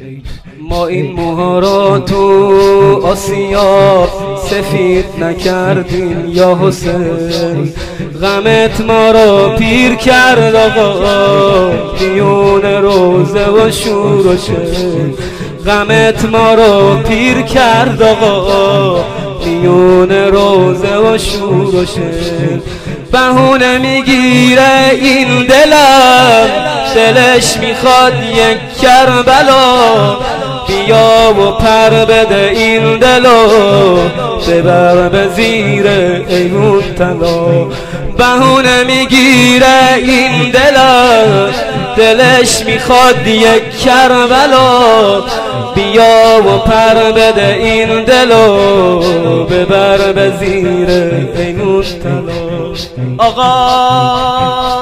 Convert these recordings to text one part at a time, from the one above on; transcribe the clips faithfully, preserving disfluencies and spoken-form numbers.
ما این موها را تو آسیا سفید نکردیم یا حسین، غمت ما را پیر کرد آقا میون روزه و شور و شیر، غمت ما را پیر کرد آقا میون روزه و شور و شیر. بهونه میگیره این دلم، دلش میخواد یک کربلا، بیا و پر بده این دلو ببر به زیر ایوون طلا. بهونه میگیره این دلم، دلش میخواد یک کربلا، بیا و پر بده این دلو ببر به زیر ایوون طلا. آقا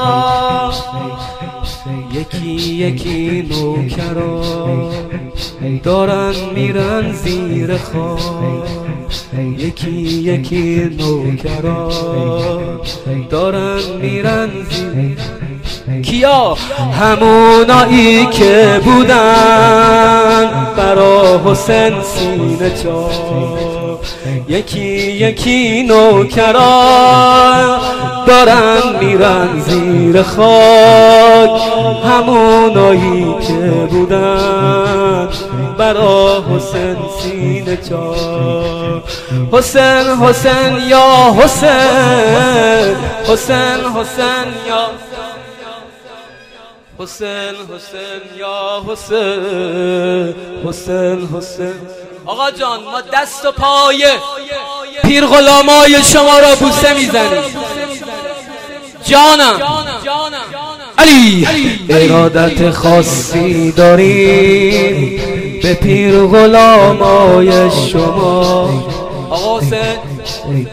یکی یکی نوکرا دارن میرن زیر خاک، یکی یکی نوکرا دارن میرن زیر کیا؟ همونایی که بودن برا حسین سینه چاک، یکی یکی نوکرا دارن میرن زیر خاک، همونایی که بودن برا حسین سینه چاک. حسین حسین یا حسین، حسین حسین یا حسین، حسین یا حسین، حسین حسین. آقا جان ما دست و پای پیر غلامای شما را بوسه میزنیم. جانم علی ارادت خاصی داریم به پیر غلامای شما. آقا حسین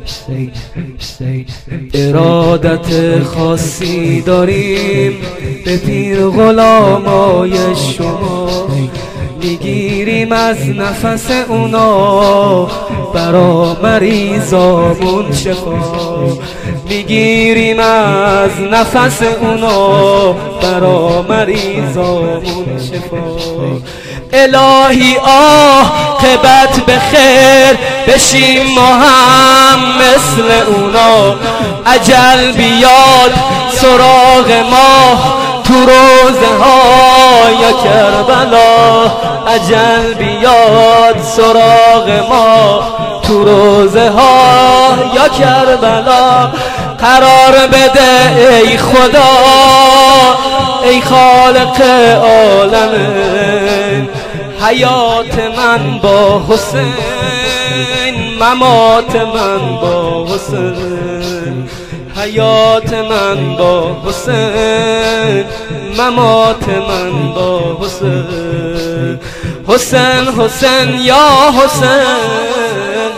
ارادت خاصی داریم به پیر غلامای شما، میگیریم از نفس اونا برا مریضامون شفا، میگیریم از نفس اونا برا مریضامون شفا. الهی عاقبت بخیر بشیم ما هم مثل اونا، اجل بیاد سراغ ما تو روزه های کربلا، اجل بیاد سراغ ما تو روزه های کربلا. قرار بده ای خدا ای خالق عالمین، حیات من با حسین ممات من با حسین، حیات من با حسین ممات من با حسین. حسین حسین یا حسین،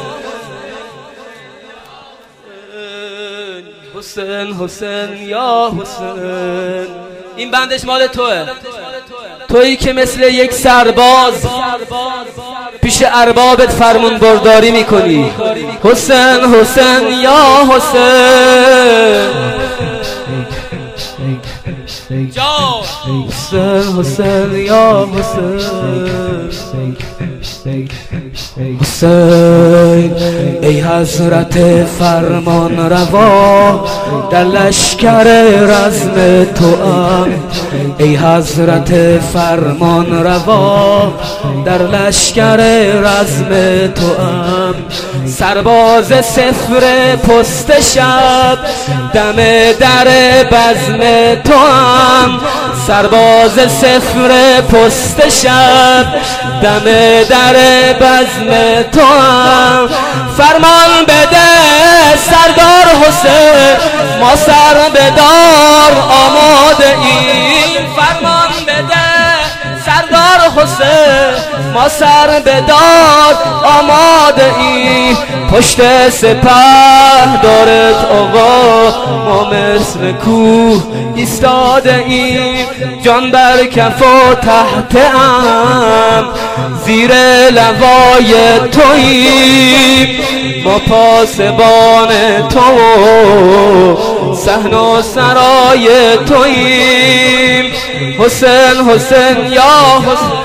حسین حسین یا حسین. این بندش مال توه، تویی که مثل یک سرباز پیش اربابت فرمون برداری میکنی. حسین حسین یا حسین، حسین حسین یا حسین. حسین ای حضرت فرمان روا در لشکر رزم توام، ای حضرت فرمان روا در لشکر رزم توام. سرباز صفر پست شب دم در بزم توام، سرباز صفر پست شب دم در بزم توام. فرمان بده سردار حسین ما سر بدار آماده ایم، فرمان بده سردار حسین ما سر بدار آماده ایم. پشت سپه دارت آقا ما مثل کوه ایستاده ایم، جان بر کف و تحت ام زیر لوای توییم، ما پاسبان تو صحن و سرای توییم. حسین حسین یا حسین.